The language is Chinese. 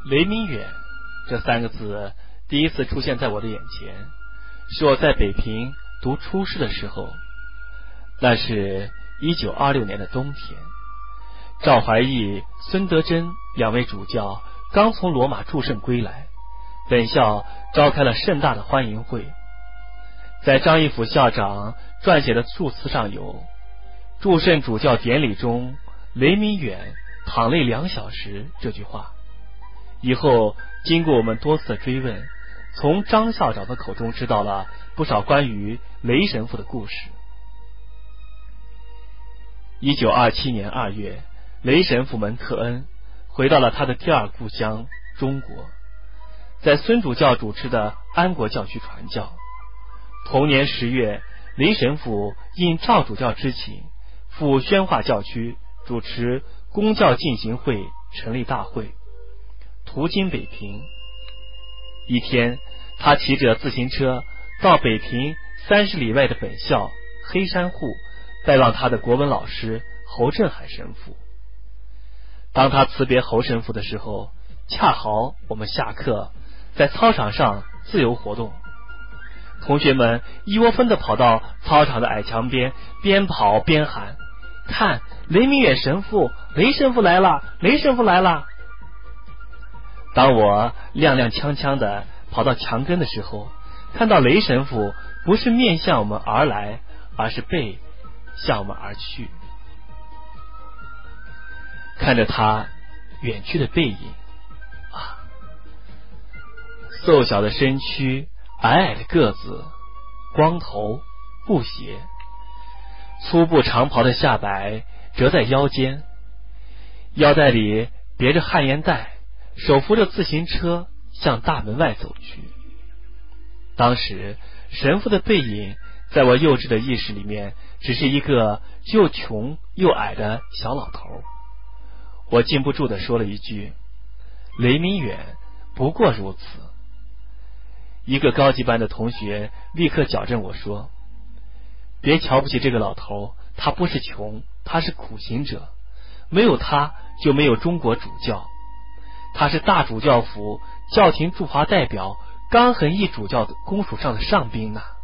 雷明远这3个字第一次出现在我的眼前，是我在北平读初试的时候。那是1926年的冬天，赵怀义、孙德珍2位主教刚从罗马祝圣归来，本校召开了盛大的欢迎会。在张义甫校长撰写的祝词上有祝圣主教典礼中雷明远淌泪2小时这句话。以后经过我们多次追问，从张校长的口中知道了不少关于雷神父的故事。1927年2月，雷神父蒙特恩回到了他的第2故乡中国，在孙主教主持的安国教区传教。同年10月，雷神父应赵主教之请，赴宣化教区主持公教进行会成立大会，途经北平。一天，他骑着自行车到北平30里外的本校黑山户拜望他的国文老师侯振海神父。当他辞别侯神父的时候，恰好我们下课在操场上自由活动，同学们一窝蜂地跑到操场的矮墙边，边跑边喊：看，雷明远神父，雷神父来了，雷神父来了。当我踉踉跄跄地跑到墙根的时候，看到雷神父不是面向我们而来，而是背向我们而去。看着他远去的背影啊，瘦小的身躯，矮矮的个子，光头布鞋，粗布长袍的下摆折在腰间，腰带里别着旱烟袋，手扶着自行车向大门外走去。当时神父的背影在我幼稚的意识里面只是一个又穷又矮的小老头。我禁不住地说了一句：雷明远不过如此。一个高级班的同学立刻矫正我说：别瞧不起这个老头，他不是穷，他是苦行者，没有他就没有中国主教，他是大主教府教廷驻华代表刚恒义主教的公署上的上宾呐。